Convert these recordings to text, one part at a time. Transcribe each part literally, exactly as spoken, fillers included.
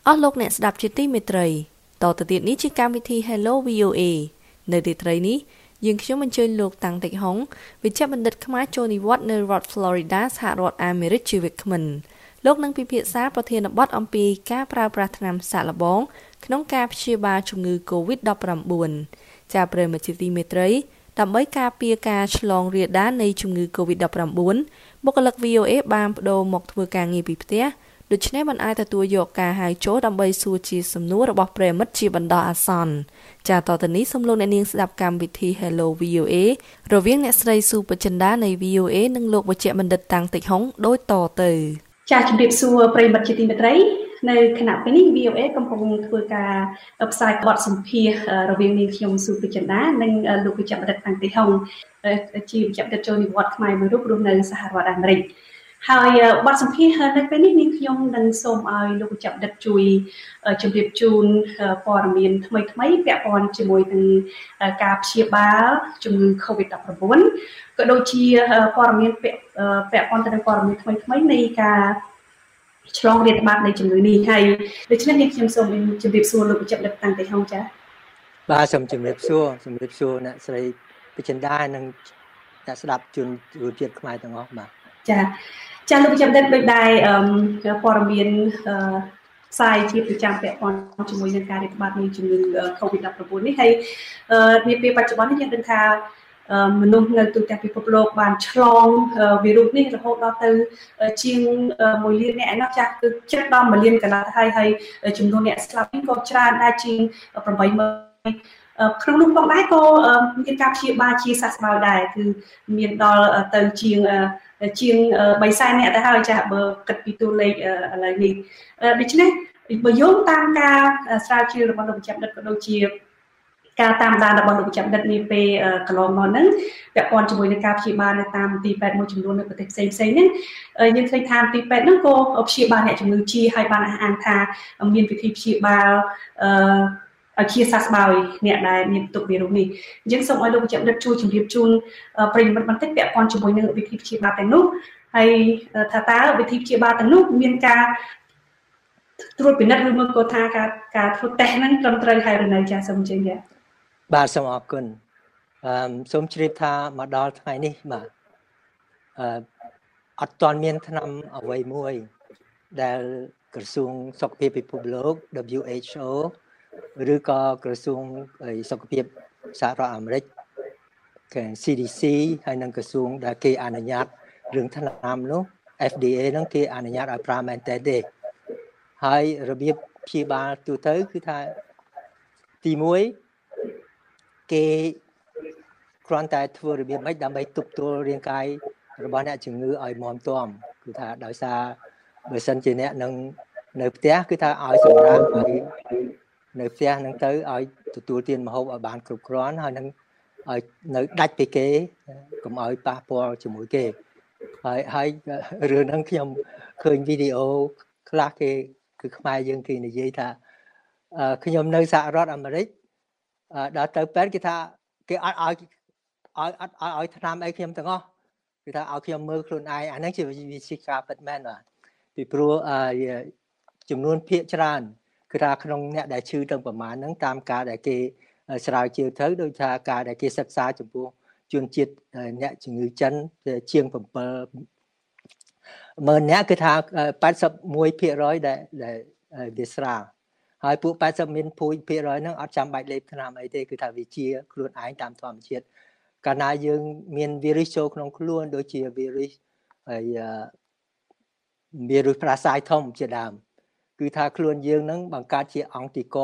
អស់លោកអ្នកស្ដាប់ជាទីមេត្រីតទៅទៀតនេះជាកម្មវិធី Hello វី អូ เอ នៅទីត្រីនេះយើងខ្ញុំអញ្ជើញលោកតាំងតិចហុងវិជ្ជបណ្ឌិតខ្មែរចូលនិវត្តន៍នៅរដ្ឋ Florida សហរដ្ឋអាមេរិកជាវាគ្មិនលោកនឹងពិភាក្សាប្រធានបទអំពីការប្រើប្រាស់ថ្នាំសាកល្បងក្នុងការព្យាបាលជំងឺ កូវីដ ដប់ប្រាំបួន ចាប្រិយមិត្តជាទីមេត្រីដើម្បីការពារការឆ្លងរាលដាលនៃជំងឺ កូវីដ ដប់ប្រាំបួន បុគ្គលិក វី អូ เอ បានបដូរមកធ្វើការងារពីផ្ទះដូច្នេះមិនអាចទទួលយកការហៅចូលដើម្បីសួរជាសំណួររបស់ប្រិយមិត្តជាបណ្ដោះអាសន្នចាតទៅនេះសូមលោកអ្នកនាងស្ដាប់កម្មវិធី Hello វី អូ เอ រវាងអ្នកស្រីស៊ូបចិន្តានៃ វី អូ เอ និងលោកវេជ្ជបណ្ឌិតតាំងតិចហុងដូចតទៅចាជំរាបសួរប្រិយមិត្តជាទីមេត្រីនៅគណៈពេលនេះ វី អូ เอ កំពុងធ្វើការផ្សាយបទសម្ភាសន៍រវាងនាងខ្ញុំស៊ូបចិន្តានិងលោកវេជ្ជបណ្ឌិតតាំងតិចហុងជាវេជ្ជបណ្ឌិតចូលនិវត្តន៍ខ្មែរមួយរូបរស់នៅសហរដ្ឋអាមេរិកហើយបទសម្ភាសន៍នៅពេលនេះនាងខ្ញុំនឹងសូមឲ្យលោកវេជ្ជបណ្ឌិតជួយជម្រាបជូនព័ត៌មានថ្មីថ្មីពាក់ព័ន្ធជាមួយនឹងការព្យាបាលជំងឺ កូវីដ ដប់ប្រាំបួន ក៏ដូចជាព័ត៌មានពាក់ពាក់ព័ន្ធទៅនឹងព័ត៌មានថ្មីថ្មីនៃការឆ្លងរាតត្បាតនៃជំងឺនេះហើយដូច្នេះនាងខ្ញុំសូមជម្រាបសួរលោកវេជ្ជបណ្ឌិតតាំងតិចហុងចា៎បាទសូមជម្រាបសួរជម្រាបសួរអ្នកស្រីបចិន្តានិងអ្នកស្ដាប់ជនជាតិខ្មែរទាំងអស់បាទចាចាលោកវេជ្ជបណ្ឌិតដូចដែរព័ត៌មានផ្សាយជាប្រចាំពាក់ព័ន្ធជាមួយនឹងការរាតត្បាតនៃជំងឺ កូវីដ ដប់ប្រាំបួន នេះហើយនាពេលបច្ចុប្បន្ននេះយើងដឹងថាមនុស្សនៅទូទាំងពិភពលោកបានឆ្លងវីរុសនេះរហូតដល់ទៅជាងមួយលានអ្នកឯណោះចាស់គឺជិតដល់មួយលានកន្លះហើយហើយចំនួនអ្នកស្លាប់នេះក៏ច្រើនដែរជាងប្រាំបីម៉ឺនក្នុងនោះផងដែរក៏មានការព្យាបាលជាសះស្បើយដែរគឺមានដល់ទៅជាងជាងបីសែនអ្នកទៅហើយចាស់បើគិតពីតួលេខឥឡូវនេះដូច្នេះបើយោងតាមការស្រាវជ្រាវរបស់លោកវេជ្ជបណ្ឌិតក៏ដូចជាការតាមដានរបស់លោកវេជ្ជបណ្ឌិតនាពេលកន្លងមកហ្នឹងពាក់ព័ន្ធជាមួយនឹងការព្យាបាលនៅតាមទីពេទ្យមួយចំនួននៅប្រទេសផ្សេងផ្សេងហ្នឹងយើងឃើញថាទីពេទ្យហ្នឹងក៏ព្យាបាលអ្នកជំងឺជាហើយបានអះអាងថាមានវិធីព្យាបាលអឺឲ្យជាសះស្បើយអ្នកដែលមានទុកវីរុសនេះអញ្ចឹងសូមឲ្យលោកវេជ្ជបណ្ឌិតជួយជម្រាបជូនប្រិយមិត្តបន្តិចពាក់ព័ន្ធជាមួយនឹងវិធីព្យាបាលទាំងនោះហើយថាតើវិធីព្យាបាលទាំងនោះមានការត្រួតពិនិត្យឬមកក៏ថាការការធ្វើតេស្តហ្នឹងត្រឹមត្រូវហើយឬនៅចាសូមអញ្ជើញចាបាទសូមអរគុណអឺសូមជ្រាបថាមកដល់ថ្ងៃនេះបាទអឺអត់ទាន់មានថ្នាំអ្វីមួយដែលក្រសួងសុខភាពពិភពលោក ដបលយូ เอช โอ ឬក៏ក្រសួងសុខភាពសហរដ្ឋអាមេរិកគឺ ซี ดี ซี ហើយនិងក្រសួងដែលគេអនុញ្ញាតរឿងថ្នាំនោះ เอฟ ดี เอ ហ្នឹងគេអនុញ្ញាតឲ្យប្រើមែនតើទេហើយរបៀបព្យាបាលទូទៅគឺថាទីមួយគេគ្រាន់តែធ្វើរបៀបម៉េចដើម្បីទប់ទល់រាងកាយរបស់អ្នកជំងឺឲ្យមាំទាំគឺថាដោយសារបើសិនជាអ្នកនឹងនៅផ្ទះគឺថាឲ្យសម្រាប់ឲ្យនៅផ្ទះនឹងទៅឲ្យទទួលទានម្ហូបឲ្យបានគ្រប់គ្រាន់ហើយនឹងឲ្យនៅដាច់ពីគេកុំឲ្យប៉ះពាល់ជាមួយគេហើយហើយរឿងហ្នឹងខ្ញុំឃើញវីដេអូខ្លះគេគឺខ្មែរយើងគេនិយាយថាខ្ញុំនៅសហរដ្ឋអាមេរិកដល់ទៅពេទ្យគេថាគេអត់ឲ្យឲ្យអត់ឲ្យឲ្យថ្នាំអីខ្ញុំទាំងអស់គេថាឲ្យខ្ញុំមើលខ្លួនឯងអាហ្នឹងជាវិជាការពិតមែនបាទពីព្រោះចំនួនភាគច្រើនគឺថាក្នុងអ្នកដែលឈឺទាំងប្រមាណហ្នឹងតាមការដែលគេស្រាវជ្រាវទៅដូចថាការដែលគេសិក្សាចំពោះជនជាតិអ្នកជំងឺចិនជាង7ម៉ឺនអ្នកគឺថាแปดสิบเอ็ดភាគរយដែលដែលវាស្រាលហើយពួកแปดสิบមានភាគរយហ្នឹងអត់ចាំបាច់លេបថ្នាំអីទេគឺថាវាជាខ្លួនឯងតាមធម្មជាតិកាលណាយើងមានវីរុសចូលក្នុងខ្លួនដូចជាវីរុសហើយវីរុសផ្ដាសាយធំជាដើមគឺថាខ្លួនយើងហ្នឹងបង្កើតជាអង្គទីក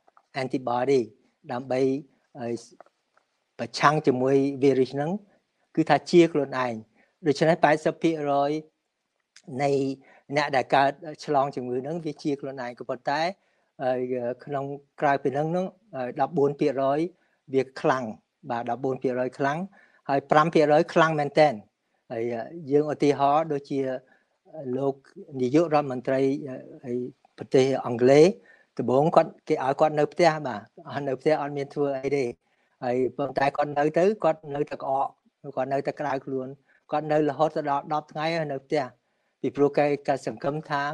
antibody ដើម្បីប្រឆាំងជាមួយវីរុសហ្នឹងគឺថាជាខ្លួនឯងដូច្នេះแปดสิบភាគរយនៃអ្នកដែលកើតឆ្លងជំងឺហ្នឹងវាជាខ្លួនឯងក៏ប៉ុន្តែក្នុងក្រៅពីហ្នឹងហ្នឹងដប់បួនភាគរយវាខ្លាំងបាទដប់បួនភាគរយខ្លាំងហើយប្រាំភាគរយខ្លាំងមែនតើហើយយើងឧទាហរណ៍ដូចជាលោកនាយករដ្ឋមន្ត្រីប្រទេសអង់គ្លេសដំបូងគាត់គេឲ្យគាត់នៅផ្ទះបាទនៅផ្ទះអត់មានធ្វើអីទេហើយប៉ុន្តែគាត់នៅទៅគាត់នៅតែក្អកគាត់នៅតែក្តៅខ្លួនគាត់នៅរហូតដល់ដប់ថ្ងៃនៅផ្ទះពីព្រោះគេក៏សង្ឃឹមថា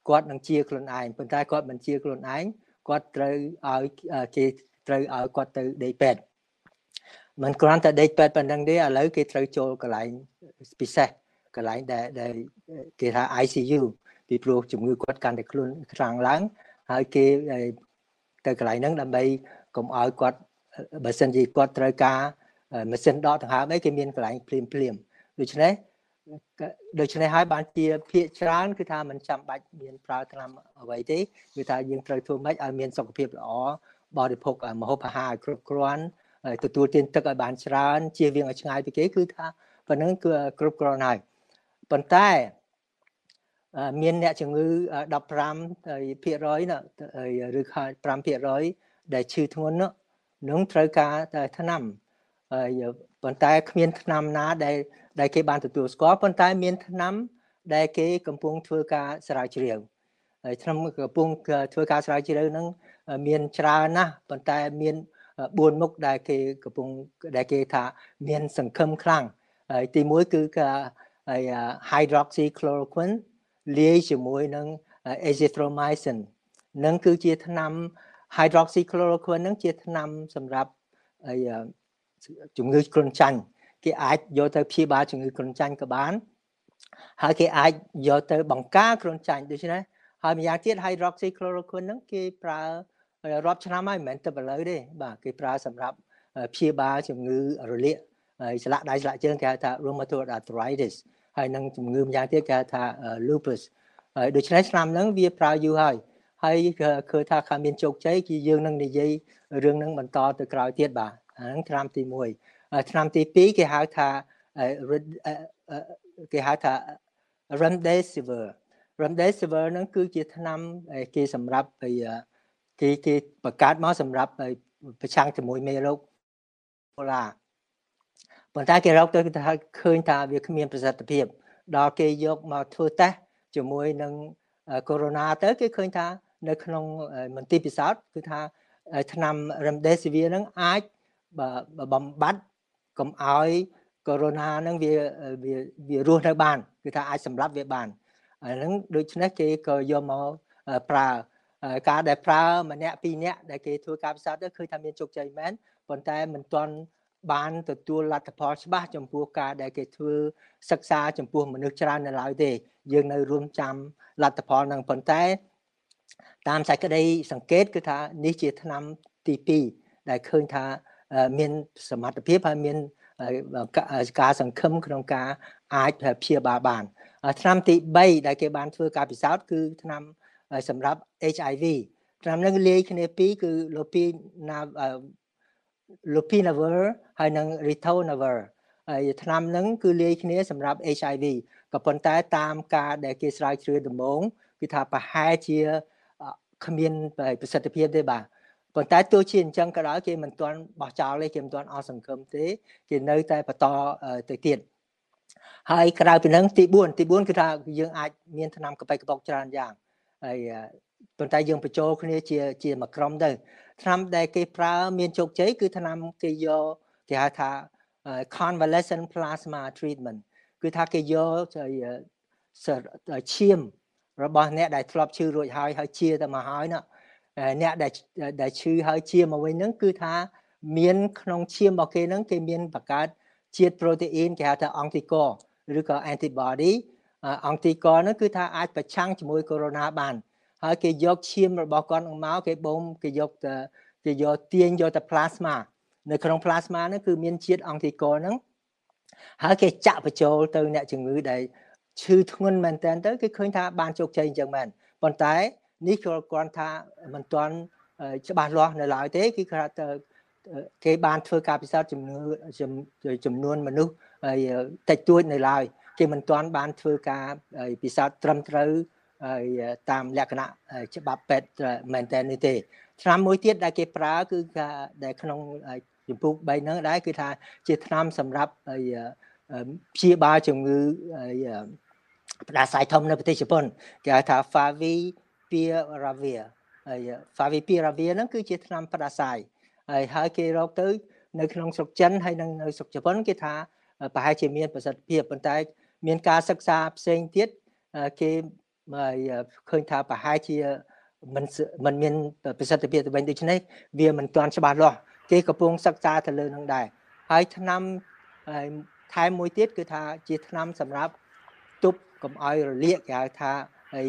គាត់នឹងជាខ្លួនឯងប៉ុន្តែគាត់មិនជាខ្លួនឯងគាត់ត្រូវឲ្យគេត្រូវឲ្យគាត់ទៅដេកពេទ្យមិនគ្រាន់តែដេកពេទ្យប៉ុណ្ណឹងទេឥឡូវគេត្រូវចូលកន្លែងពិសេសកន្លែងដែលដែលគេថា I C U ពីព្រោះជំងឺគាត់កាន់តែខ្លួនខ្លាំងឡើងហើយគេទៅកន្លែងហ្នឹងដើម្បីកុំឲ្យគាត់បើសិនជាគាត់ត្រូវការម៉ាស៊ីនដកដង្ហើមអីគេមានកន្លែងភ្លាមភ្លាមដូច្នេះដូច្នេះហើយបានជាភាគច្រើនគឺថាមិនចាំបាច់មានប្រើថ្នាំអ្វីទេគឺថាយើងត្រូវធ្វើម៉េចឲ្យមានសុខភាពល្អបរិភោគម្ហូបអាហារគ្រប់គ្រាន់ទទួលទានទឹកឲ្យបានច្រើនជៀសវាងឲ្យឆ្ងាយពីគេគឺថាប៉ុណ្ណឹងគឺគ្រប់គ្រាន់ហើយប៉ុន្តែមានអ្នកជំងឺដប់ប្រាំភាគរយណាឬខែប្រាំភាគរយដែលឈឺធ្ងន់នោះនឹងត្រូវការថ្នាំហើយប៉ុន្តែគ្មានថ្នាំណាដែលដែលគេបានទទួលស្គាល់ប៉ុន្តែមានថ្នាំដែលគេកំពុងធ្វើការស្រាវជ្រាវហើយថ្នាំកំពុងធ្វើការស្រាវជ្រាវហ្នឹងមានច្រើនណាស់ប៉ុន្តែមានបួនមុខដែលគេកំពុងដែលគេថាមានសង្ឃឹមខ្លាំងហើយទីមួយគឺគេ hydroxychloroquine លាយជាមួយនឹង azithromycin នឹងគឺជាថ្នាំ hydroxychloroquine នឹងជាថ្នាំសម្រាប់ជំងឺគ្រុនចាញ់គេអាចយកទៅព្យាបាលជំងឺគ្រុនចាញ់ក៏បានហើយគេអាចយកទៅបង្ការគ្រុនចាញ់ដូច្នេះហើយម្យ៉ាងទៀត hydroxychloroquine ហ្នឹងគេប្រើរាប់ឆ្នាំហើយមិនមែនទៅឥឡូវទេបាទគេប្រើសម្រាប់ព្យាបាលជំងឺរលាកហើយស្លាកដៃស្លាកជើងគេហៅថា rheumatoid arthritis ហើយនឹងជំងឺម្យ៉ាងទៀតគេហៅថា lupus ហើយដូច្នេះឆ្នាំហ្នឹងវាប្រើយូរហើយហើយឃើញថាខាងមានជោគជ័យគឺយើងនឹងនិយាយរឿងហ្នឹងបន្តទៅក្រោយទៀតបាទហ្នឹងឆ្នាំទីមួយឆ្នាំទីពីរគេហៅថាគេហៅថា remdesivir remdesivir ហ្នឹងគឺជាថ្នាំគេសម្រាប់គេគេបង្កើតមកសម្រាប់ប្រឆាំងជាមួយមេរោគកូឡាប៉ុន្តែគេរកទៅគេថាឃើញថាវាគ្មានប្រសិទ្ធភាពដល់គេយកមកធ្វើតេស្តជាមួយនឹងកូវីដ ទៅគេឃើញថានៅក្នុងមន្ទីរពិសោធន៍គឺថាថ្នាំ remdesivir ហ្នឹងអាចបំបត្តិកុំឲ្យកូវីដហ្នឹងវាវាវារស់នៅបានគឺថាអាចសម្លាប់វាបានអាហ្នឹងដូច្នេះគេក៏យកមកប្រើការដែលប្រើម្នាក់ពីរនាក់ដែលគេធ្វើការពិសោធន៍ទៅឃើញថាមានជោគជ័យមែនប៉ុន្តែមិនទាន់បានទទួលលទ្ធផលច្បាស់ចំពោះការដែលគេធ្វើសិក្សាចំពោះមនុស្សច្រើននៅឡើយទេយើងនៅរួមចាំលទ្ធផលហ្នឹងប៉ុន្តែតាមសេចក្តីសង្កេតគឺថានេះជាថ្នាំទីពីរដែលឃើញថាមានសមត្ថភាពហើយមានការសង្ឃឹមក្នុងការអាចព្យាបាលបានថ្នាំទីបីដែលគេបានធ្វើការពិសោធន៍គឺថ្នាំសម្រាប់ H I V ថ្នាំហ្នឹងលាយគ្នាពីរគឺ lopinavir ហើយនិង ritonavir ហើយថ្នាំហ្នឹងគឺលាយគ្នាសម្រាប់ H I V ក៏ប៉ុន្តែតាមការដែលគេស្រាវជ្រាវដំបូងគឺថាប្រហែលជាគ្មានប្រសិទ្ធភាពទេបាទប៉ុន្តែទោះជាអញ្ចឹងក៏ដោយគេមិនទាន់បោះចោលទេគេមិនទាន់អស់សង្ឃឹមទេគេនៅតែបន្តទៅទៀតហើយក្រៅពីហ្នឹងទីបួនទីបួនគឺថាយើងអាចមានថ្នាំកប៉ិកកប៉ុកច្រើនយ៉ាងហើយប៉ុន្តែយើងបញ្ចូលគ្នាជាជាមួយក្រុមទៅថ្នាំដែលគេប្រើមានជោគជ័យគឺថ្នាំគេយកគេហៅថា convalescent plasma treatment គឺថាគេយកឈាមរបស់អ្នកដែលធ្លាប់ឈឺរួចហើយហើយជាទៅមកហើយណាអ្នកដែលដែលឈឺហើយជាមកវិញហ្នឹងគឺថាមានក្នុងឈាមរបស់គេហ្នឹងគេមានបង្កើតជាតិប្រូតេអ៊ីនគេហៅថា anticorps ឬក៏ antibody anticorps ហ្នឹងគឺថាអាចប្រឆាំងជាមួយកូវីដ បានហើយគេយកឈាមរបស់គាត់មកគេបូមគេយកគេយកទាញយកទៅ plasma នៅក្នុង plasma ហ្នឹងគឺមានជាតិ anticorps ហ្នឹងហើយគេចាក់បញ្ចូលទៅអ្នកជំងឺដែលឈឺធ្ងន់មែនតើទៅគេឃើញថាបានជោគជ័យអញ្ចឹងមែនប៉ុន្តែនេះគ្រាន់ថាមិនទាន់ច្បាស់លាស់នៅឡើយទេគឺថាគេបានធ្វើការពិសោធន៍ចំនួនចំនួនមនុស្សតិចតួចនៅឡើយគេមិនទាន់បានធ្វើការពិសោធន៍ត្រឹមត្រូវតាមលក្ខណៈច្បាប់ពេទ្យមែនតើនេះទេថ្នាំមួយទៀតដែលគេប្រើគឺដែលក្នុងចម្ពោះបីហ្នឹងដែរគឺថាជាថ្នាំសម្រាប់ព្យាបាលជំងឺផ្ដាសាយធំនៅប្រទេសជប៉ុនគេហៅថា Favipiravir ហើយ Favipiravir ហ្នឹងគឺជាថ្នាំផ្ដាសាយហើយហើយគេរកទៅនៅក្នុងស្រុកចិនហើយនៅនៅស្រុកជប៉ុនគេថាប្រហែលជាមានប្រសិទ្ធភាពប៉ុន្តែមានការសិក្សាផ្សេងទៀតគេឃើញថាប្រហែលជាមិនមិនមានប្រសិទ្ធភាពទៅវិញដូច្នេះវាមិនទាន់ច្បាស់លាស់គេកំពុងសិក្សាទៅលើនឹងដែរហើយថ្នាំថែមមួយទៀតគឺថាជាថ្នាំសម្រាប់ទប់កុំឲ្យរលាកគេហៅថាហើយ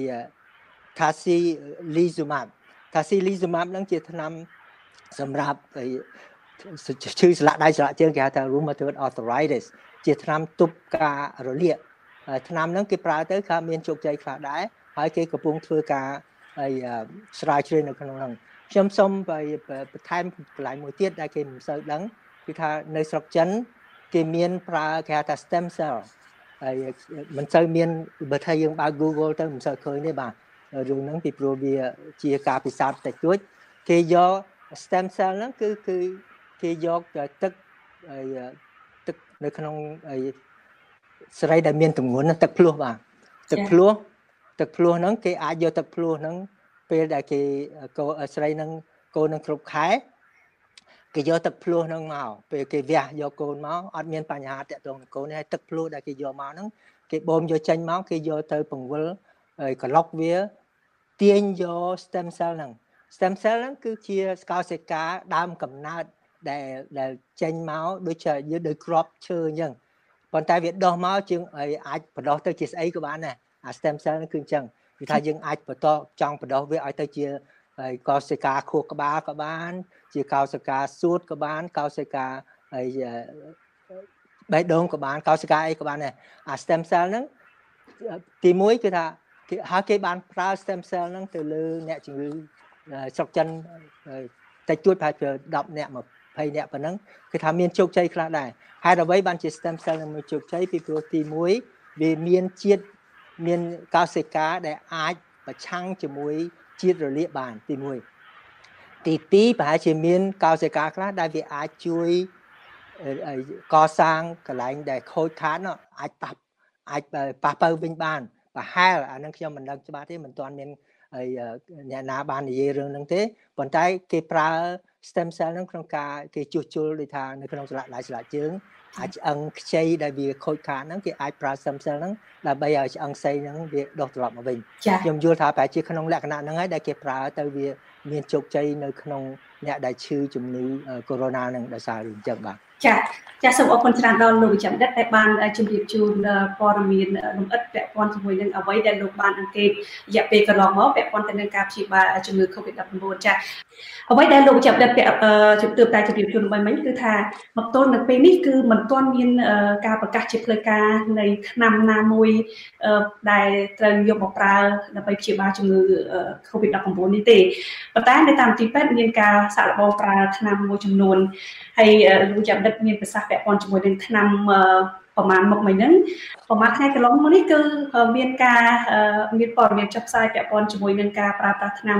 Tocilizumab Tocilizumab ហ្នឹងជាថ្នាំសម្រាប់ឈឺស្លាកដៃស្លាកជើងគេហៅថា rheumatoid arthritis ជាថ្នាំទប់ការរលាកថ្នាំហ្នឹងគេប្រើទៅក៏មានជោគជ័យខ្លះដែរហើយគេកំពុងធ្វើការហើយស្រាវជ្រាវនៅក្នុងហ្នឹងខ្ញុំសូមបន្ថែមកន្លែងមួយទៀតដែលគេមិនសូវដឹងគឺថានៅស្រុកចិនគេមានប្រើគេហៅថា stem cell ហើយមិនសូវមានបើថាយើងបើក Google ទៅមិនសូវឃើញទេបាទរឿងហ្នឹងពីព្រោះវាជាការពិសោធន៍តិចតួចគេយក stem cell ហ្នឹងគឺគឺគេយកទឹកហើយទឹកនៅក្នុងស្រីដែលមានទម្ងន់ទឹកភ្លោះបាទទឹកភ្លោះទឹកភ្លោះហ្នឹងគេអាចយកទឹកភ្លោះហ្នឹងពេលដែលគេកូនស្រីហ្នឹងកូននឹងគ្រប់ខែគេយកទឹកភ្លោះហ្នឹងមកពេលគេវះយកកូនមកអត់មានបញ្ហាតាក់ទងនឹងកូនទេហើយទឹកភ្លោះដែលគេយកមកហ្នឹងគេបូមយកចេញមកគេយកទៅពង្វិលហើយកន្លុកវាទាញយក stem cell ហ្នឹង stem cell ហ្នឹងគឺជាស្កោសិកាដើមកំណើតដែលដែលចេញមកដូចជាយើងដូចគ្រាប់ឈើអញ្ចឹងប៉ុន្តែវាដោះមកជាងអាចបដោះទៅជាស្អីក៏បានដែរអា stem cell ហ្នឹងគឺអញ្ចឹងគឺថាយើងអាចបន្តចង់បដោះវាឲ្យទៅជាហើយកោសិកាខួរក្បាលក៏បានជាកោសិកាសួតក៏បានកោសិកាហើយបេះដូងក៏បានកោសិកាអីក៏បានដែរអា stem cell ហ្នឹងទីមួយគឺថាគេហើយគេបានប្រើ stem cell ហ្នឹងទៅលើអ្នកជំងឺស្រុកចិនតិចតួចប្រហែលជាដប់អ្នក20អ្នកប៉ុណ្ណឹងគឺថាមានជោគជ័យខ្លះដែរហើយអ្វីបានជា stem cell នឹងមានជោគជ័យពីព្រោះទីមួយវាមានជាតិមានកោសិកាដែលអាចប្រឆាំងជាមួយជាតិរលាកបានទីមួយទីពីរប្រហែលជាមានកោសិកាខ្លះដែលវាអាចជួយកសាងកន្លែងដែលខូចខាតអាចប៉ះអាចប៉ះទៅវិញបានប្រហែលអានឹងខ្ញុំមិនដឹងច្បាស់ទេមិនទាន់មានហើយអ្នកណាបាននិយាយរឿងហ្នឹងទេប៉ុន្តែគេប្រើ stem cell ហ្នឹងក្នុងការគេជួសជុលដូចថានៅក្នុងស្លាកដៃស្លាកជើងអាចឆ្អឹងខ្ចីដែលវាខូចខាតហ្នឹងគេអាចប្រើ stem cell ហ្នឹងដើម្បីឲ្យឆ្អឹងខ្ចីហ្នឹងវាដុះត្រឡប់មកវិញខ្ញុំយល់ថាប្រហែលជាក្នុងលក្ខណៈហ្នឹងហើយដែលគេប្រើទៅវាមានជោគជ័យនៅក្នុងអ្នកដែលឈឺជំងឺ corona ហ្នឹងដោយសាររឿងអញ្ចឹងបាទចាចាសូមអរគុណច្រើនដល់លោកវិជ្ជបណ្ឌិតដែលបានជម្រាបជូនព័ត៌មានលម្អិតពាក់ព័ន្ធជាមួយនឹងអ្វីដែលលោកបានអង្កេតរយៈពេលកន្លងមកពាក់ព័ន្ធទៅនឹងការព្យាបាលជំងឺ COVID ដប់ប្រាំ9 ចាអ្វីដែលលោកវិជ្ជបណ្ឌិតពាក់ជម្រាបតែជម្រាបជូនមិញមិញគឺថាមកទល់នៅពេលនេះគឺមិនទាន់មានការប្រកាសជាផ្លូវការនៃថ្នាំណាមួយដែលត្រូវយកមកប្រើដើម្បីព្យាបាលជំងឺ COVID ដប់ប្រាំ9នេះទេប៉ុន្តែនៅតាមទីពេទ្យមានការសាកល្បងប្រើថ្នាំមួយចំនួនហើយលោកវិជ្ជបណ្ឌិតមានប្រសាសន៍ពាក់ព័ន្ធជាមួយនឹងថ្នាំប្រមាណមុខមិញហ្នឹងប្រហែលថ្ងៃកន្លងមកនេះគឺមានការមានព័ត៌មានចុះផ្សាយពាក់ព័ន្ធជាមួយនឹងការប្រើប្រាស់ថ្នាំ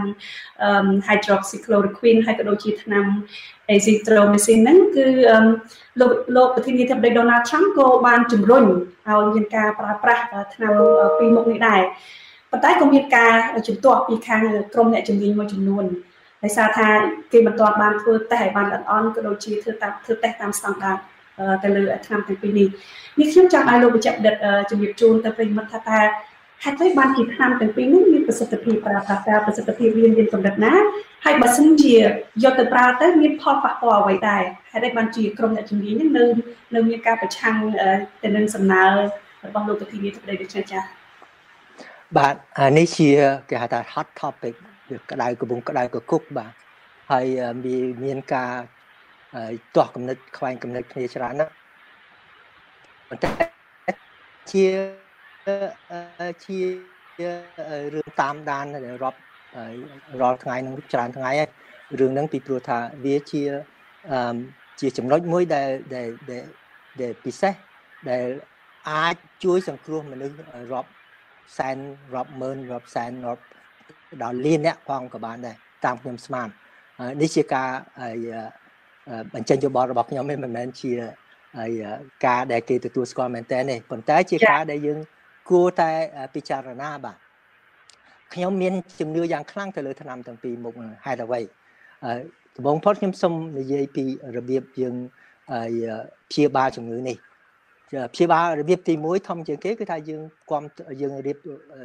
hydroxychloroquine ហើយក៏ដូចជាថ្នាំ azithromycin ហ្នឹងគឺលោកលោកប្រធានាធិបតី Donald Trump ក៏បានជំរុញឲ្យមានការប្រើប្រាស់ថ្នាំពីរមុខនេះដែរប៉ុន្តែក៏មានការជំទាស់ពីខាងក្រុមអ្នកជំនាញមួយចំនួនដោយសារថាគេមិនទាន់បានធ្វើតេស្តឲ្យបានល្អិតល្អន់ក៏ដូចជាធ្វើតាមធ្វើតេស្តតាមស្តង់ដារទៅលើថ្នាំទាំងពីរនេះនេះខ្ញុំចង់ឲ្យលោកវិជ្ជបណ្ឌិតជំរាបជូនទៅប្រិយមិត្តថាតើហេតុអ្វីបានជាថ្នាំទាំងពីរនេះមានប្រសិទ្ធភាពប្រើប្រាស់តើប្រសិទ្ធភាពវាមានកម្រិតណាហើយបើសិនជាយកទៅប្រើទៅមានផលប៉ះពាល់អ្វីដែរហេតុអីបានជាក្រុមអ្នកជំនាញនឹងនៅនៅមានការប្រឆាំងទៅនឹងសំណើរបស់លោកប្រធានាធិបតីដូចនេះចា៎បាទនេះជាគេហៅថា hot topic វាក្តៅកំពុងក្តៅកគុកបាទហើយមានការទាស់គំនិតខ្វែងគំនិតគ្នាច្រើនណាស់ប៉ុន្តែជាជារឿងតាមដានរាប់រាល់ថ្ងៃនឹងច្រើនថ្ងៃហើយរឿងហ្នឹងពីព្រោះថាវាជាជាចំណុចមួយដែលដែលដែលពិសេសដែលអាចជួយសង្គ្រោះមនុស្សរាប់សែនរាប់ម៉ឺនរាប់សែនរាប់ដល់លានអ្នកផងក៏បានដែរតាមខ្ញុំស្មាននេះជាការបញ្ចេញយោបល់របស់ខ្ញុំមិនមែនជាការដែលគេទទួលស្គាល់មែនតើនេះប៉ុន្តែជាការដែលយើងគួរតែពិចារណាបាទខ្ញុំមានជំនឿយ៉ាងខ្លាំងទៅលើថ្នាំទាំងពីរមុខហេតុអ្វីដំបូងផុតខ្ញុំសូមនិយាយពីរបៀបយើងព្យាបាលជំងឺនេះព្យាបាលរបៀបទីមួយធំជាងគេគឺថាយើងគាំយើងរៀប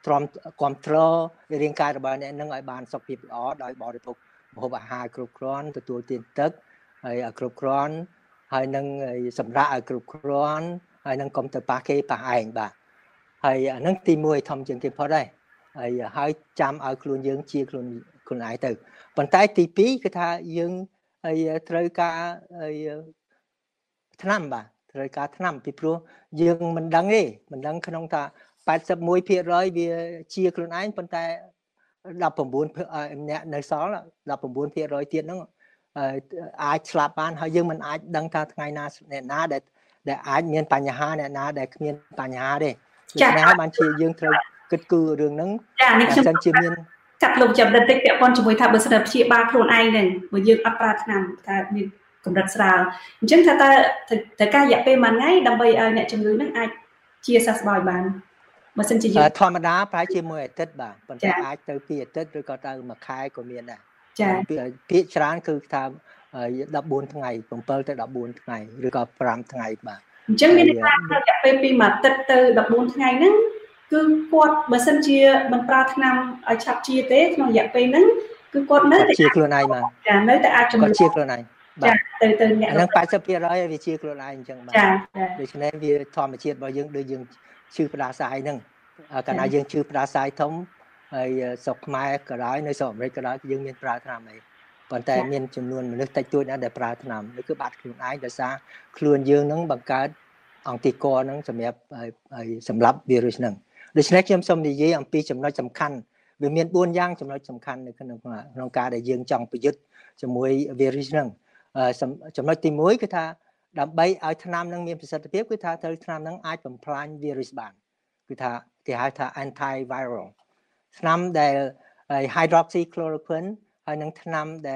ទ្រាំគ្រប់គ្រងរាងកាយរបស់អ្នកនឹងឲ្យបានសុខភាពល្អដោយបរិភោគម្ហូបអាហារគ្រប់គ្រាន់ទទួលទានទឹកហើយគ្រប់គ្រាន់ហើយនឹងសម្រាប់ឲ្យគ្រប់គ្រាន់ហើយនឹងកុំទៅប៉ះគេប៉ះឯងបាទហើយអានឹងទីមួយធំជាងគេផុតដែរហើយហើយចាំឲ្យខ្លួនយើងជាខ្លួនខ្លួនឯងទៅប៉ុន្តែទីពីរគឺថាយើងហើយត្រូវការថ្នាំបាទត្រូវការថ្នាំពីព្រោះយើងមិនដឹងទេមិនដឹងក្នុងថាแปดสิบเอ็ดភាគរយ វាជាខ្លួនឯងប៉ុន្តែដប់9អ្នកនៅសល់ដប់9ភាគរយ ទៀតហ្នឹងអាចស្លាប់បានហើយយើងមិនអាចដឹងថាថ្ងៃណាអ្នកណាដែលដែលអាចមានបញ្ហាអ្នកណាដែលគ្មានបញ្ហាទេដូច្នេះហើយបានជាយើងត្រូវគិតគូររឿងហ្នឹងចានេះខ្ញុំជាមានកាត់លោកចំណិតតិចពាក់ព័ន្ធជាមួយថាបើសិនព្យាបាលខ្លួនឯងហ្នឹងបើយើងអត់ប្រើថ្នាំថាមានកម្រិតស្រាលអញ្ចឹងថាតើត្រូវការរយៈពេលមួយថ្ងៃដើម្បីឲ្យអ្នកជំងឺហ្នឹងអាចជាសះស្បើយបានបើសិនជាយើងធម្មតាប្រហែលជាមួយអាទិត្យបាទប៉ុន្តែអាចទៅពីអាទិត្យឬក៏ទៅមួយខែក៏មានដែរចាពាក្យច្រើនគឺថាដប់បួនថ្ងៃ7ទៅដប់បួនថ្ងៃឬក៏5ថ្ងៃបាទអញ្ចឹងមានការរយៈពេលពីមួយអាទិត្យទៅដប់បួនថ្ងៃហ្នឹងគឺគាត់បើសិនជាមិនប្រើថ្នាំឲ្យឆាប់ជាទេក្នុងរយៈពេលហ្នឹងគឺគាត់នៅតែជាខ្លួនឯងបាទចានៅតែអាចជំនួសជាខ្លួនឯងបាទទៅទៅអ្នកហ្នឹងแปดสิบភាគរយ វាជាខ្លួនឯងអញ្ចឹងបាទដូច្នេះវាធម្មជាតិរបស់យើងដូចយើងឈឺផ្ដាសាយហ្នឹងកាលណាយើងឈឺផ្ដាសាយធំហើយស្រុកខ្មែរក៏ដោយនៅស្រុកអាមេរិកក៏ដោយយើងមានប្រើថ្នាំអីប៉ុន្តែមានចំនួនមនុស្សតិចតួចណាស់ដែលប្រើថ្នាំនេះគឺបាត់ខ្លួនឯងដោយសារខ្លួនយើងហ្នឹងបង្កើតអង្គទីកហ្នឹងសម្រាប់ហើយសម្រាប់វីរុសហ្នឹងដូច្នេះខ្ញុំសូមនិយាយអំពីចំណុចសំខាន់វាមានបួនយ៉ាងចំណុចសំខាន់នៅក្នុងក្នុងការដែលយើងចង់ប្រយុទ្ធជាមួយវីរុសហ្នឹងចំណុចទីមួយគឺថាដើម្បីឲ្យថ្នាំហ្នឹងមានប្រសិទ្ធភាពគឺថាត្រូវថ្នាំហ្នឹងអាចបំផ្លាញវីរុសបានគឺថាគេហៅថា antiviral ថ្នាំដែល hydroxychloroquine ហើយនឹងថ្នាំដែល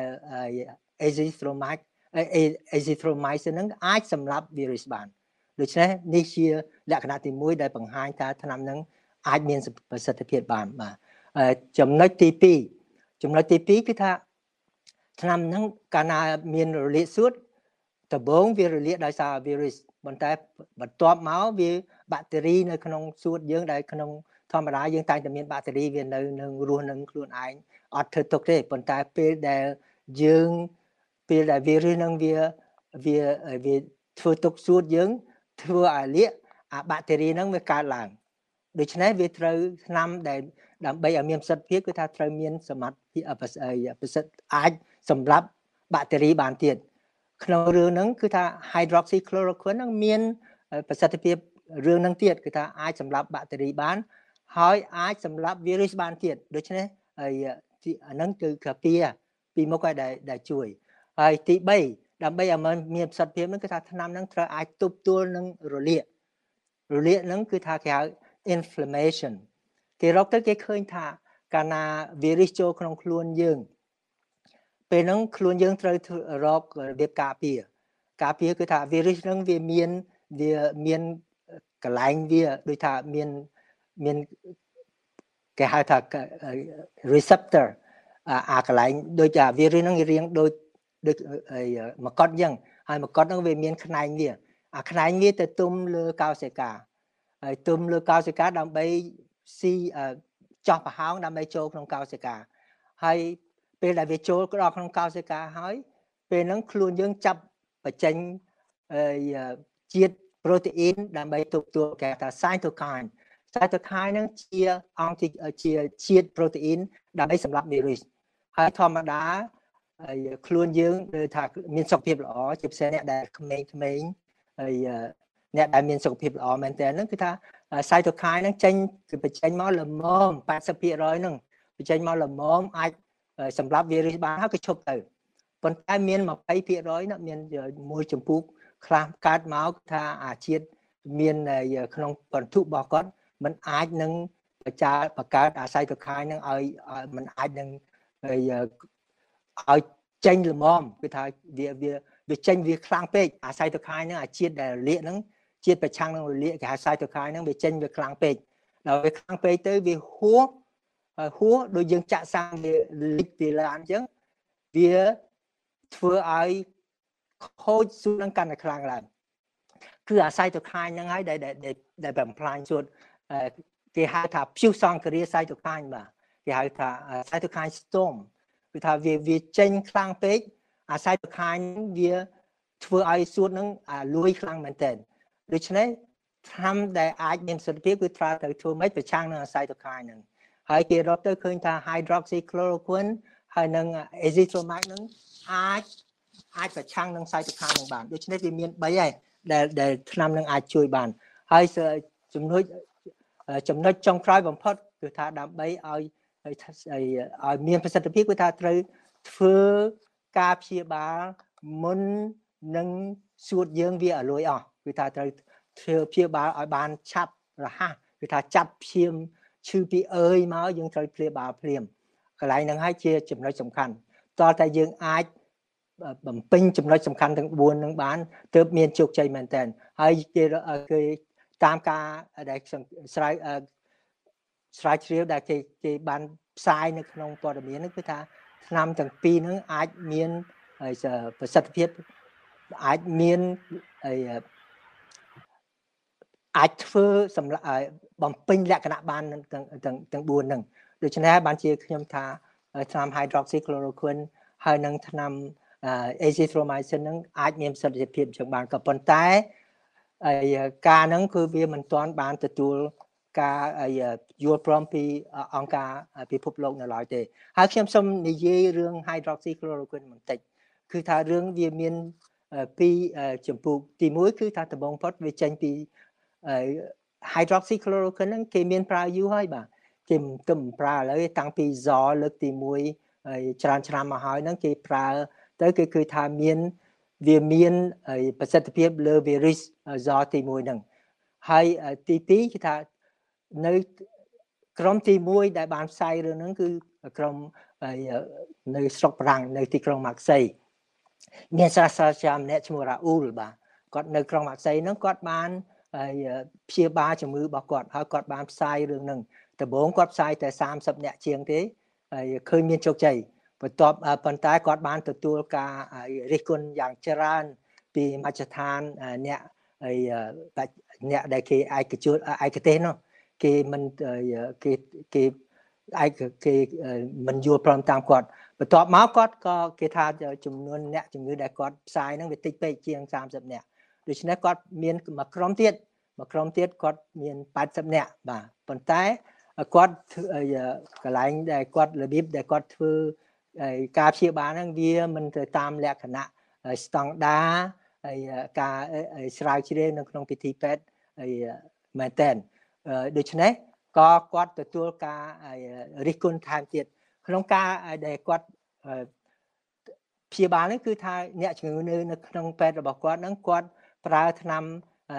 azithromycin azithromycin ហ្នឹងអាចសម្លាប់វីរុសបានដូច្នេះនេះជាលក្ខណៈទីមួយដែលបង្ហាញថាថ្នាំហ្នឹងអាចមានប្រសិទ្ធភាពបានបាទចំណុចទីពីរចំណុចទីពីរគឺថាថ្នាំហ្នឹងកាលណាមានរលាកសួតដំបូងវារលាកដោយសារវីរុសប៉ុន្តែបន្ទាប់មកវាបាក់តេរីនៅក្នុងសួតយើងដែលក្នុងធម្មតាយើងតែងតែមានបាក់តេរីវានៅនឹងរស់នឹងខ្លួនឯងអត់ធ្វើទុកទេប៉ុន្តែពេលដែលយើងពេលដែលវីរុសហ្នឹងវាវាវាធ្វើទុកសួតយើងធ្វើឲ្យលាកអាបាក់តេរីហ្នឹងវាកើតឡើងដូច្នេះវាត្រូវថ្នាំដែលដើម្បីឲ្យមានប្រសិទ្ធភាពគឺថាត្រូវមានសមត្ថភាពប្រសិទ្ធអាចសម្រាប់បាក់តេរីបានទៀតក្នុងរឿងហ្នឹងគឺថា hydroxychloroquine ហ្នឹងមានប្រសិទ្ធភាពរឿងហ្នឹងទៀតគឺថាអាចសម្រាប់បាក់តេរីបានហើយអាចសម្រាប់វីរុសបានទៀតដូច្នេះហើយអាហ្នឹងគឺកាពីពីមុខឲ្យដែលជួយហើយទីបីដើម្បីឲ្យមានប្រសិទ្ធភាពហ្នឹងគឺថាថ្នាំហ្នឹងត្រូវអាចទប់ទល់នឹងរលាករលាកហ្នឹងគឺថាគេហៅ inflammation គេរកទៅគេឃើញថាកាលណាវីរុសចូលក្នុងខ្លួនយើងពេលហ្នឹងខ្លួនយើងត្រូវរករបៀបការពារការពារគឺថាវីរុសហ្នឹងវាមានវាមានកន្លែងវាដូចថាមានមានគេហៅថា receptor អាកន្លែងដូចថាវីរុសហ្នឹងរៀងដូចដូចមកុដអញ្ចឹងហើយមកុដហ្នឹងវាមានខ្នែងវាអាខ្នែងវាទៅទុំលើកោសិកាហើយទុំលើកោសិកាដើម្បីស៊ីចោះប្រហោងដើម្បីចូលក្នុងកោសិកាហើយពេលដែលវាចូលដល់ក្នុងកោសិកាហើយពេលហ្នឹងខ្លួនយើងចាប់បញ្ចេញជាតិប្រូតេអ៊ីនដើម្បីទប់ទល់គេថា cytokine cytokine ហ្នឹងជាអង្គជាជាតិប្រូតេអ៊ីនដើម្បីសម្លាប់វីរុសហើយធម្មតាហើយខ្លួនយើងថាមានសុខភាពល្អជាពិសេសអ្នកដែលក្មេងៗហើយអ្នកដែលមានសុខភាពល្អមែនតើហ្នឹងគឺថា cytokine ហ្នឹងចេញគឺបញ្ចេញមកល្មមแปดสิบភាគរយ ហ្នឹងបញ្ចេញមកល្មមអាចសម្រាប់វីរុសបានហើយក៏ឈប់ទៅប៉ុន្តែមានยี่สิบភាគរយ ណាមានមួយចម្ពោះខ្លះកើតមកថាអាជាតិមានក្នុងពិន្ទុរបស់គាត់มันអាចនឹងបញ្ចាបង្កើតអា cytokine ហ្នឹងឲ្យมันអាចនឹងឲ្យចេញល្មមគឺថាវាវាវាចេញវាខ្លាំងពេកអា cytokine ហ្នឹងអាជាតិដែលរលាកហ្នឹងជាតិប្រឆាំងនឹងរលាកគេហៅ cytokine ហ្នឹងវាចេញវាខ្លាំងពេកដល់វាខ្លាំងពេកទៅវាហួសហួសដូចយើងចាក់សាំងវាលិចវាឡើងអញ្ចឹងវាធ្វើឲ្យខូចសួតនឹងកាន់តែខ្លាំងឡើងគឺអា cytokine ហ្នឹងហើយដែលដែលបំផ្លាញសួតគេហៅថាព្យុះសង្គ្រាសៃតូខាញបាទគេហៅថាសៃតូខាញ storm គឺថាវាវាចេញខ្លាំងពេកអាសៃតូខាញវាធ្វើឲ្យសួតនឹងលួយខ្លាំងមែនទែនដូច្នេះថ្នាំដែលអាចមានប្រសិទ្ធភាពគឺត្រូវទៅធ្វើម៉េចប្រឆាំងនឹងអាសៃតូខាញហ្នឹងហើយគេរកទៅឃើញថា hydroxychloroquine ហើយនឹង azithromycin នឹងអាចអាចប្រឆាំងនឹងសៃតូខាញនឹងបានដូច្នេះវាមានបីហើយដែលដែលថ្នាំនឹងអាចជួយបានហើយចំណុចចំណុចចុងក្រោយបំផុតគឺថាដើម្បីឲ្យឲ្យមានប្រសិទ្ធភាពគឺថាត្រូវធ្វើការព្យាបាលមុននឹងសួតយើងវាឲ្យលួយអស់គឺថាត្រូវធ្វើព្យាបាលឲ្យបានឆាប់រហ័សគឺថាចាប់ព្យាមឈឺពីអើយមកយើងត្រូវព្យាបាលភ្លាមកន្លែងហ្នឹងហើយជាចំណុចសំខាន់តើតែយើងអាចបំពេញចំណុចសំខាន់ទាំងបួនហ្នឹងបានទើបមានជោគជ័យមែនតើហើយគេគេតាមការដែលស្រាវស្រាវជ្រាវដែលគេគេបានផ្សាយនៅក្នុងព័ត៌មានហ្នឹងគឺថាថ្នាំទាំងពីរហ្នឹងអាចមានប្រសិទ្ធភាពអាចមានអាចធ្វើសម្រាប់បំពេញលក្ខណៈបានទាំងទាំងទាំងបួនហ្នឹងដូច្នេះបានជាខ្ញុំថាថ្នាំ hydroxychloroquine ហើយនឹងថ្នាំ azithromycin ហ្នឹងអាចមានប្រសិទ្ធភាពជាងបានក៏ប៉ុន្តែការហ្នឹងគឺវាមិនទាន់បានទទួលការយល់ព្រមពីអង្គការពិភពលោកនៅឡើយទេហើយខ្ញុំសូមនិយាយរឿង hydroxychloroquine បន្តិចគឺថារឿងវាមានពីរចម្ពោះទីមួយគឺថាដំបូងផុតវាចេញពី hydroxychloroquine ហ្នឹងគេមានប្រើយូរហើយបាទគេមិនទៅប្រើឥឡូវតាំងពីសលើកទីមួយច្រើនឆ្នាំមកហើយហ្នឹងគេប្រើទៅគេគឺថាមានវាមានប្រសិទ្ធភាពលើ virus សទីមួយហ្នឹងហើយទីពីរគឺថានៅក្រុមទីមួយដែលបានផ្សាយរឿងហ្នឹងគឺក្រុមនៅស្រុកបារាំងនៅទីក្រុងម៉ាក់សីមានសាស្ត្រាចារ្យម្នាក់ឈ្មោះរ៉ាអ៊ូលបាទគាត់នៅក្រុងម៉ាក់សីហ្នឹងគាត់បានព្យាបាលជំងឺរបស់គាត់ហើយគាត់បានផ្សាយរឿងហ្នឹងដំបូងគាត់ផ្សាយតែសាមសិបនាក់ជាងទេហើយឃើញមានជោគជ័យបន្ទាប់ប៉ុន្តែគាត់បានទទួលការរិះគន់យ៉ាងច្រើនពីមជ្ឈដ្ឋានអ្នកអ្នកដែលគេឯកជនឯកទេសនោះគេមិនគេគេឯកគេមិនយល់ព្រមតាមគាត់បន្ទាប់មកគាត់ក៏គេថាចំនួនអ្នកជំងឺដែលគាត់ផ្សាយហ្នឹងវាតិចពេកជាងសាមសិបនាក់ដូច្នេះគាត់មានមួយក្រុមទៀតមួយក្រុមទៀតគាត់មានแปดสิบនាក់បាទប៉ុន្តែគាត់កន្លែងដែលគាត់របៀបដែលគាត់ធ្វើការព្យាបាលហ្នឹងវាមិនទៅតាមលក្ខណៈស្តង់ដារហើយការស្រាវជ្រាវនៅក្នុងពិធីពេទ្យហើយមែនតើដូច្នេះក៏គាត់ទទួលការរិះគន់ថែមទៀតក្នុងការដែលគាត់ព្យាបាលនេះគឺថាអ្នកជំងឺនៅនៅក្នុងពេទ្យរបស់គាត់ហ្នឹងគាត់ប្រើថ្នាំ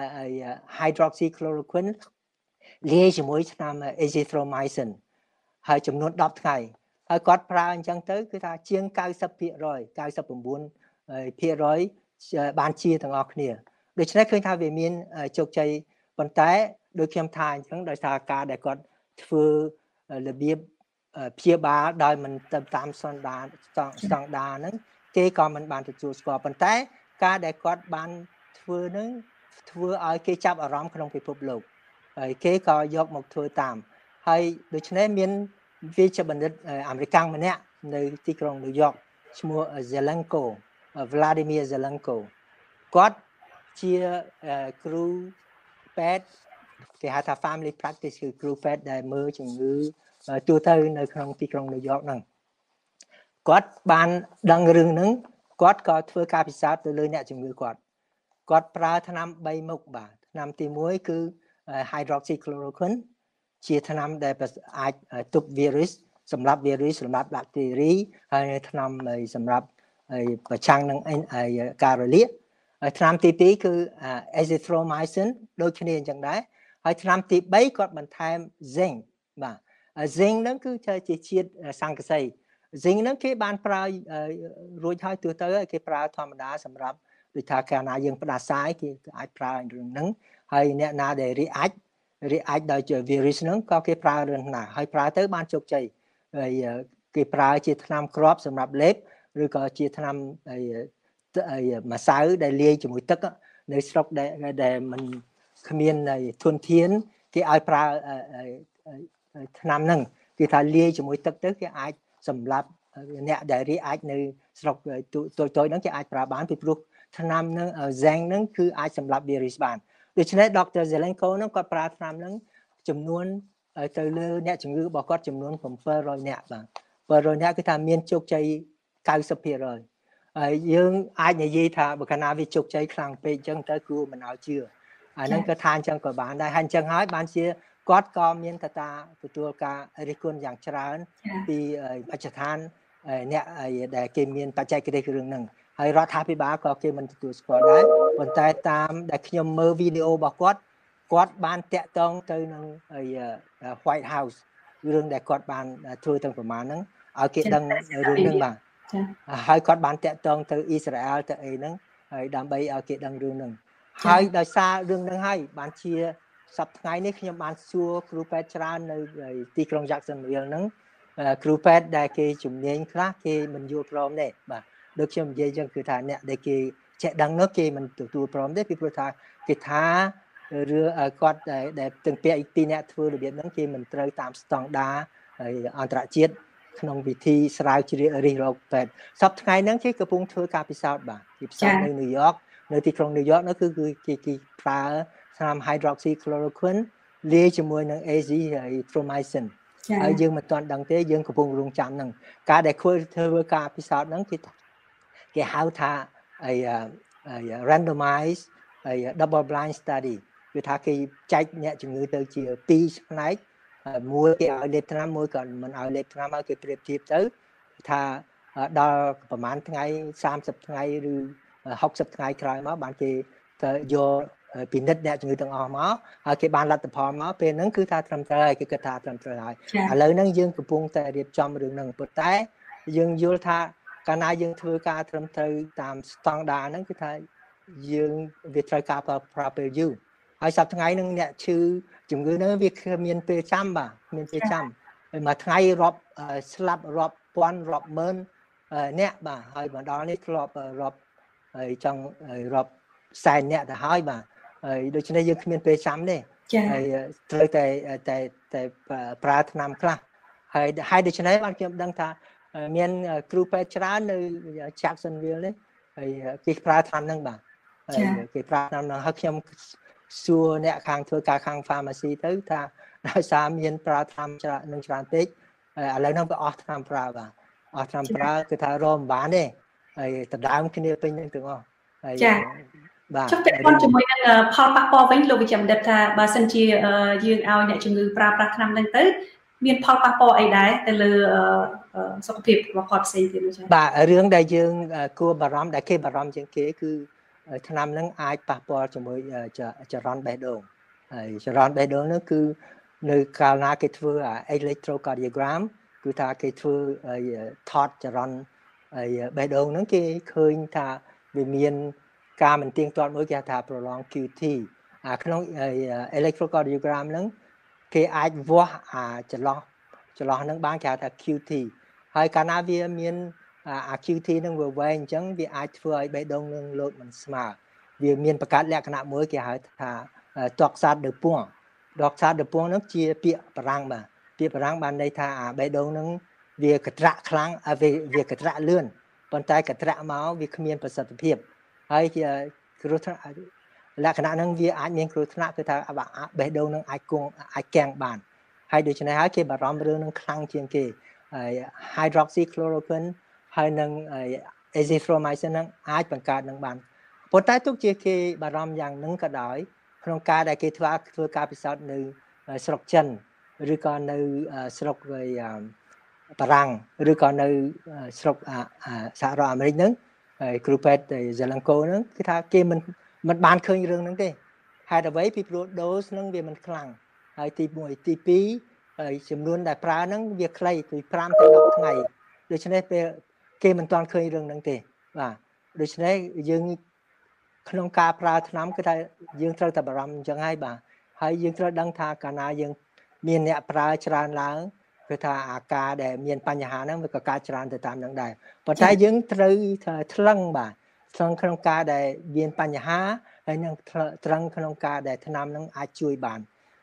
hydroxychloroquine លាយជាមួយថ្នាំ azithromycin ហើយចំនួនដប់ថ្ងៃហើយគាត់ប្រើអញ្ចឹងទៅគឺថាជាង九十ភាគរយ 九十九ភាគរយបានជាទាំងអស់គ្នាដូច្នេះឃើញថាវាមានជោគជ័យប៉ុន្តែដូចខ្ញុំថាអញ្ចឹងដោយសារការដែលគាត់ធ្វើរបៀបព្យាបាលដោយមិនទៅតាមស្តង់ដារស្តង់ដារហ្នឹងគេក៏មិនបានទទួលស្គាល់ប៉ុន្តែការដែលគាត់បានធ្វើហ្នឹងធ្វើឲ្យគេចាប់អារម្មណ៍ក្នុងពិភពលោកហើយគេក៏យកមកធ្វើតាមហើយដូច្នេះមានវិជ្ជបណ្ឌិតអាមេរិកម្នាក់នៅទីក្រុងញូវយ៉កឈ្មោះ Zelenko Vladimir Zelenko គាត់ជាគ្រូពេទ្យគេហៅថា family practice គឺគ្រូពេទ្យដែលមើលជំងឺទូទៅនៅក្នុងទីក្រុងញូវយ៉កហ្នឹងគាត់បានដឹងរឿងហ្នឹងគាត់ក៏ធ្វើការពិសោធន៍ទៅលើអ្នកជំងឺគាត់គាត់ប្រើថ្នាំបីមុខបាទថ្នាំទីមួយគឺ hydroxychloroquine ជាថ្នាំដែលអាចទប់ virus សម្រាប់ virus សម្រាប់ bacteria ហើយថ្នាំសម្រាប់ប្រឆាំងនឹងការរលាកហើយថ្នាំទីពីរគឺ azithromycin ដូចគ្នាអញ្ចឹងដែរហើយថ្នាំទីបីគាត់បន្ថែម zinc បាទ zinc ហ្នឹងគឺជាជាតិស័ង្កសី zinc ហ្នឹងគេបានប្រើរួចហើយទូទៅគេប្រើធម្មតាសម្រាប់ដូចថាកាលណាយើងផ្ដាសាយគេអាចប្រើរឿងហ្នឹងហើយអ្នកណាដែលរីអាចរីអាចដោយ virus ហ្នឹងក៏គេប្រើរឿងណាហើយប្រើទៅបានជោគជ័យហើយគេប្រើជាថ្នាំគ្រាប់សម្រាប់លេបឬក៏ជាថ្នាំម្សៅដែលលាយជាមួយទឹកនៅស្រុកដែលដែលមិនគ្មានធនធានគេឲ្យប្រើឆ្នាំហ្នឹងគេថាលាយជាមួយទឹកទៅគេអាចសម្រាប់អ្នកដែលរីអាចនៅស្រុកតូចតូចហ្នឹងគេអាចប្រើបានពីព្រោះឆ្នាំហ្នឹង Zinc ហ្នឹងគឺអាចសម្រាប់ virus បានដូច្នេះ Doctor Zelenko ហ្នឹងគាត់ប្រើឆ្នាំហ្នឹងចំនួនទៅលើអ្នកជំងឺរបស់គាត់ចំនួនseven hundredនាក់បាទseven hundredនាក់គឺថាមានជោគជ័យninety percent ហើយយើងអាចនិយាយថាបើកាលណាវាជោគជ័យខ្លាំងពេកអញ្ចឹងទៅគួរមិនឲ្យជឿអាហ្នឹងក៏ថាអញ្ចឹងក៏បានដែរហើយអញ្ចឹងហើយបានជាគាត់ក៏មានកតាទទួលការរិះគន់យ៉ាងច្រើនពីបច្ចុប្បន្នអ្នកដែលគេមានបច្ចេកទេសរឿងហ្នឹងហើយរដ្ឋាភិបាលក៏គេមិនទទួលស្គាល់ដែរប៉ុន្តែតាមដែលខ្ញុំមើលវីដេអូរបស់គាត់គាត់បានតាក់ទងទៅនឹង White House រឿងដែលគាត់បានធ្វើទាំងប្រមាណហ្នឹងឲ្យគេដឹងរឿងហ្នឹងបាទហើយគាត់បានតាក់ទងទៅអ៊ីស្រាអែលទៅអីហ្នឹងហើយដើម្បីឲ្យគេដឹងរឿងហ្នឹងហើយដោយសាររឿងហ្នឹងហើយបានជាសប្តាហ៍ថ្ងៃនេះខ្ញុំបានសួរគ្រូពេទ្យច្រើននៅទីក្រុង Jacksonville ហ្នឹងគ្រូពេទ្យដែលគេជំនាញខ្លះគេមិនយល់ព្រមទេបាទដូចខ្ញុំនិយាយចឹងគឺថាអ្នកដែលគេចេះដឹងនោះគេមិនទទួលព្រមទេពីព្រោះថាគេថារឿងគាត់ដែលទាំងពាក់ពីអ្នកធ្វើរបៀបហ្នឹងគេមិនត្រូវតាមស្តង់ដារហើយអន្តរជាតិក្នុងវិធីស្រាវជ្រាវរិះរកពេទ្យសប្តាហ៍ថ្ងៃហ្នឹងគេកំពុងធ្វើការពិសោធន៍បាទគេពិសោធន៍នៅ New York នៅទីក្រុង New York នោះគឺគេគេប្រើថ្នាំ hydroxychloroquine លាយជាមួយនឹង azithromycin ហើយយើងមិនទាន់ដឹងទេយើងកំពុងរងចាំហ្នឹងការដែលធ្វើការពិសោធន៍ហ្នឹងគេគេហៅថាអី randomized double blind study គឺថាគេចែកអ្នកជំងឺទៅជាពីរផ្នែកមួយគេឲ្យលេបថ្នាំមួយក៏មិនឲ្យលេបថ្នាំឲ្យគេប្រៀបធៀបទៅថាដល់ប្រហែលថ្ងៃthirtyថ្ងៃឬsixtyថ្ងៃក្រោយមកបានគេទៅយកពិនិត្យអ្នកជំងឺទាំងអស់មកហើយគេបានលទ្ធផលមកពេលហ្នឹងគឺថាត្រឹមត្រូវហើយគេគិតថាត្រឹមត្រូវហើយឥឡូវហ្នឹងយើងកំពុងតែរៀបចំរឿងហ្នឹងប៉ុន្តែយើងយល់ថាកាលណាយើងធ្វើការត្រឹមត្រូវតាមស្តង់ដារហ្នឹងគឺថាយើងវាត្រូវការប្រើពេលយូរហើយសប្តាហ៍ថ្ងៃហ្នឹងអ្នកឈឺជំងឺហ្នឹងវាមានពេលចាំបាទមានពេលចាំហើយមួយថ្ងៃរាប់ស្លាប់រាប់ពាន់រាប់ម៉ឺនអ្នកបាទហើយមកដល់នេះធ្លាប់រាប់ហើយចង់រាប់សែនអ្នកទៅហើយបាទហើយដូច្នេះយើងគ្មានពេលចាំទេហើយត្រូវតែតែតែប្រើថ្នាំខ្លះហើយហើយដូច្នេះបានខ្ញុំដឹងថាមានគ្រូពេទ្យច្រើននៅ Jacksonville នេះហើយគេប្រើថ្នាំហ្នឹងបាទហើយគេប្រើថ្នាំហ្នឹងហើយខ្ញុំសួរអ្នកខាងធ្វើការខាង pharmacy ទៅថាដោយសារមានប្រើថ្នាំច្រើននឹងច្រើនពេកឥឡូវហ្នឹងវាអស់ថ្នាំប្រើបាទអស់ថ្នាំប្រើគឺថារមបានទេហើយដណ្ដើមគ្នាពេញហ្នឹងទាំងអស់ហើយបាទចុះពាក់ព័ន្ធជាមួយនឹងផលប៉ះពាល់វិញលោកវិជ្ជបណ្ឌិតថាបើសិនជាយើងឲ្យអ្នកជំងឺប្រើប្រាស់ថ្នាំហ្នឹងទៅមានផលប៉ះពាល់អីដែរទៅលើសុខភាពរបស់គាត់ផ្សេងទៀតចា៎បាទរឿងដែលយើងគួរបារម្ភដែលគេបារម្ភជាងគេគឺថ្នាំហ្នឹងអាចប៉ះពាល់ជាមួយចរន្តបេះដូងហើយចរន្តបេះដូងហ្នឹងគឺនៅកាលណាគេធ្វើ electrocardiogram គឺថាគេធ្វើថតចរន្តបេះដូងហ្នឹងគេឃើញថាវាមានការមិនទៀងទាត់មួយគេថា prolonged ខ្យូ ที អាក្នុង electrocardiogram ហ្នឹងគេអាចវាស់អាចន្លោះចន្លោះហ្នឹងបានគេហៅថា ខ្យូ ที ហើយកាលណាវាមានអា ខ្យូ ที ហ្នឹងវាវែងអញ្ចឹងវាអាចធ្វើឲ្យបេះដូងនឹងលោតមិនស្មើវាមានបង្កើតលក្ខណៈមួយគេហៅថាតកសាតដឺពួងតកសាតដឺពួងហ្នឹងជាពាក្យបារាំងបាទពាក្យបារាំងបានន័យថាអាបេះដូងហ្នឹងវាកត្រាក់ខ្លាំងវាវាកត្រាក់លឿនប៉ុន្តែកត្រាក់មកវាគ្មានប្រសិទ្ធភាពហើយជាគ្រោះថ្នាក់លក្ខណៈហ្នឹងវាអាចមានគ្រោះថ្នាក់គឺថាបេះដូងហ្នឹងអាចគង់អាចកាំងបានហើយដូច្នេះហើយគេបារម្ភរឿងហ្នឹងខ្លាំងជាងគេហើយ hydroxychloroquine ហើយនឹង azithromycin ហ្នឹងអាចបង្កើតនឹងបានប៉ុន្តែទុកជាគេបារម្ភយ៉ាងហ្នឹងក៏ដោយក្នុងការដែលគេធ្វើធ្វើការពិសោធន៍នៅស្រុកចិនឬក៏នៅស្រុកបារាំងឬក៏នៅស្រុកសហរដ្ឋអាមេរិកហ្នឹងហើយគ្រូពេទ្យ Zelenko ហ្នឹងគឺថាគេមិនមិនបានឃើញរឿងហ្នឹងទេហេតុអ្វីពីព្រោះ dose ហ្នឹងវាមិនខ្លាំងហើយទី1ទី2ហើយចំនួនដែលប្រើហ្នឹងវាខ្លីពីfiveទៅtenថ្ងៃដូច្នេះពេលគេមិនទាន់ឃើញរឿងហ្នឹងទេបាទដូច្នេះយើងក្នុងការប្រើថ្នាំគឺថាយើងត្រូវតែបារម្ភអញ្ចឹងហើយបាទហើយយើងត្រូវដឹងថាកាលណាយើងមានអ្នកប្រើច្រើនឡើងគឺថាអាការដែលមានបញ្ហាហ្នឹងវាក៏កើតច្រើនទៅតាមនឹងដែរប៉ុន្តែយើងត្រូវថ្លឹងបាទថ្លឹងក្នុងការដែលមានបញ្ហាហើយនឹងថ្លឹងក្នុងការដែលថ្នាំហ្នឹងអាចជួយបាន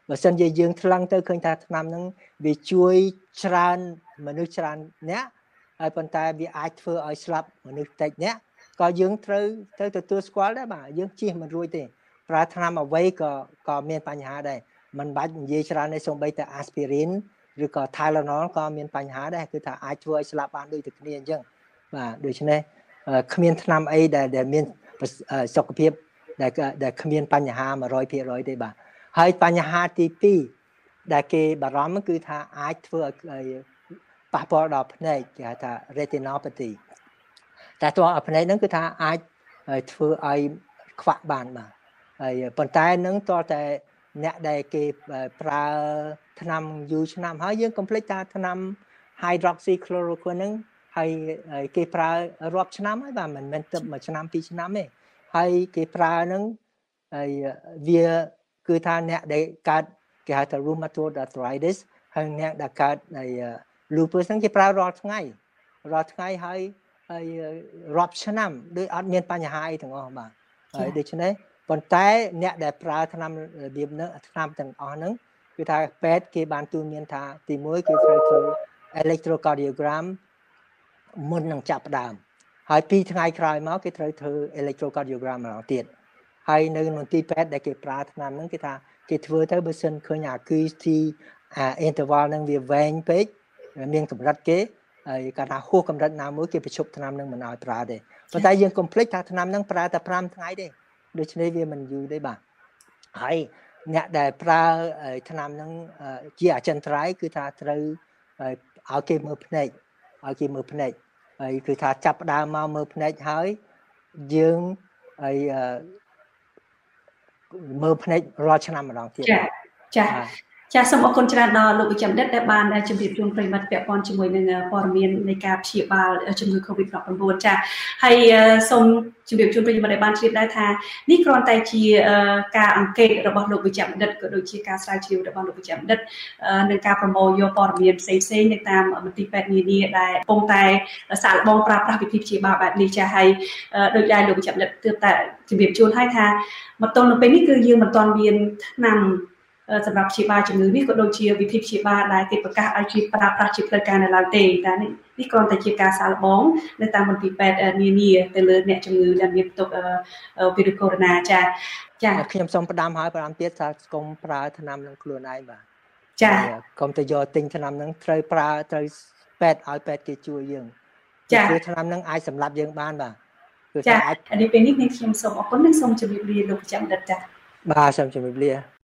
បើសិនជាយើងថ្លឹងទៅឃើញថាថ្នាំហ្នឹងវាជួយច្រើនមនុស្សច្រើនអ្នកហើយប៉ុន្តែវាអាចធ្វើឲ្យស្លាប់មនុស្សតិចអ្នកក៏យើងត្រូវទៅទទួលស្គាល់ដែរបាទយើងជៀសមិនរួចទេប្រើថ្នាំអ្វីក៏ក៏មានបញ្ហាដែរមិនបាច់និយាយច្រើនទេសូម្បីតែ aspirin ឬក៏ Tylenol ក៏មានបញ្ហាដែរគឺថាអាចធ្វើឲ្យស្លាប់បានដូចតែគ្នាអញ្ចឹងបាទដូច្នេះគ្មានថ្នាំអីដែលដែលមានសុខភាពដែលដែលគ្មានបញ្ហា one hundred percent ទេបាទហើយបញ្ហាទីtwoដែលគេបារម្ភគឺថាអាចធ្វើឲ្យប៉ះពាល់ដល់ភ្នែកគេហៅថា retinopathy តែតើភ្នែកហ្នឹងគឺថាអាចធ្វើឲ្យខ្វាក់បានបាទហើយប៉ុន្តែនឹងតើតែអ្នកដែលគេប្រើថ្នាំយូរឆ្នាំហើយយើងកុំភ្លេចថាថ្នាំ hydroxychloroquine ហ្នឹងហើយគេប្រើរាប់ឆ្នាំហើយបាទមិនមែនទៅមួយឆ្នាំពីរឆ្នាំទេហើយគេប្រើហ្នឹងហើយវាគឺថាអ្នកដែលកើតគេហៅថា rheumatoid arthritis ហើយអ្នកដែលកើតហើយ lupus ហ្នឹងគេប្រើរាល់ថ្ងៃរាល់ថ្ងៃហើយហើយរាប់ឆ្នាំដូចអត់មានបញ្ហាអីទាំងអស់បាទហើយដូច្នេះប៉ុន្តែអ្នកដែលប្រើថ្នាំរបៀបហ្នឹងថ្នាំទាំងអស់ហ្នឹងគឺថាពេទ្យគេបានទូន្មានថាទីមួយគេត្រូវធ្វើ electrocardiogram មុននឹងចាប់ផ្ដើមហើយពីរថ្ងៃក្រោយមកគេត្រូវធ្វើ electrocardiogram ម្ដងទៀតហើយនៅមន្ទីរពេទ្យដែលគេប្រើថ្នាំហ្នឹងគេថាគេធ្វើទៅបើសិនឃើញអា Q T interval ហ្នឹងវាវែងពេកមានកម្រិតគេហើយគាត់ថាហួសកម្រិតណាមួយគេបញ្ឈប់ថ្នាំហ្នឹងមិនឲ្យប្រើទេប៉ុន្តែយើងកុំភ្លេចថាថ្នាំហ្នឹងប្រើតែfiveថ្ងៃទេដូច្នេះវាមិនយូរទេបាទហើយអ្នកដែលប្រើថ្នាំហ្នឹងជាអចិន្ត្រៃយ៍គឺថាត្រូវឲ្យគេមើលភ្នែកឲ្យគេមើលភ្នែកហើយគឺថាចាប់ផ្ដើមមកមើលភ្នែកហើយយើងហើយមើលភ្នែករាល់ឆ្នាំម្ដងទៀតចាចាចាសូមអរគុណច្រើនដល់លោកវិជ្ជបណ្ឌិតដែលបានជម្រាបជូនប្រិយមិត្តពាក់ព័ន្ធជាមួយនឹងព័ត៌មាននៃការព្យាបាលជំងឺ COVID nineteen ចាហើយសូមជម្រាបជូនប្រិយមិត្តដែលបានជ្រាបដែរថានេះគ្រាន់តែជាការអង្កេតរបស់លោកវិជ្ជបណ្ឌិតក៏ដូចជាការស្រាវជ្រាវរបស់លោកវិជ្ជបណ្ឌិតនឹងការប្រមូលយកព័ត៌មានផ្សេងៗនៅតាមមន្ទីរពេទ្យនានាដែលកំពុងតែសាកល្បងប្រើប្រាស់វិធីព្យាបាលបែបនេះចាហើយដោយដែលលោកវិជ្ជបណ្ឌិតទើបតែជម្រាបជូនឲ្យថាមកទល់នៅពេលនេះគឺយើងមិនទាន់មានថ្នាំសម្រាប់ព្យាបាលជំងឺនេះក៏ដូចជាវិធីព្យាបាលដែលគេប្រកាសឲ្យជាប្រើប្រាស់ជាផ្លូវការនៅឡើយទេតែនេះគ្រាន់តែជាការសាកល្បងនៅតាមមន្ទីរពេទ្យនានាទៅលើអ្នកជំងឺដែលមានផ្ទុកវីរុសកូវីដ ចាចាខ្ញុំសូមផ្ដាំឲ្យផ្ដាំទៀតថាកុំប្រើថ្នាំនឹងខ្លួនឯងបាទចាកុំទៅយកទិញថ្នាំនឹងត្រូវប្រើត្រូវពេទ្យឲ្យពេទ្យគេជួយយើងចាគឺថ្នាំនឹងអាចសម្លាប់យើងបានបាទគឺថាអាចនេះពេលនេះខ្ញុំសូមអរគុណនិងសូមជម្រាបលាលោកវិជ្ជបណ្ឌិតចាបាទសូមជម្រាបលា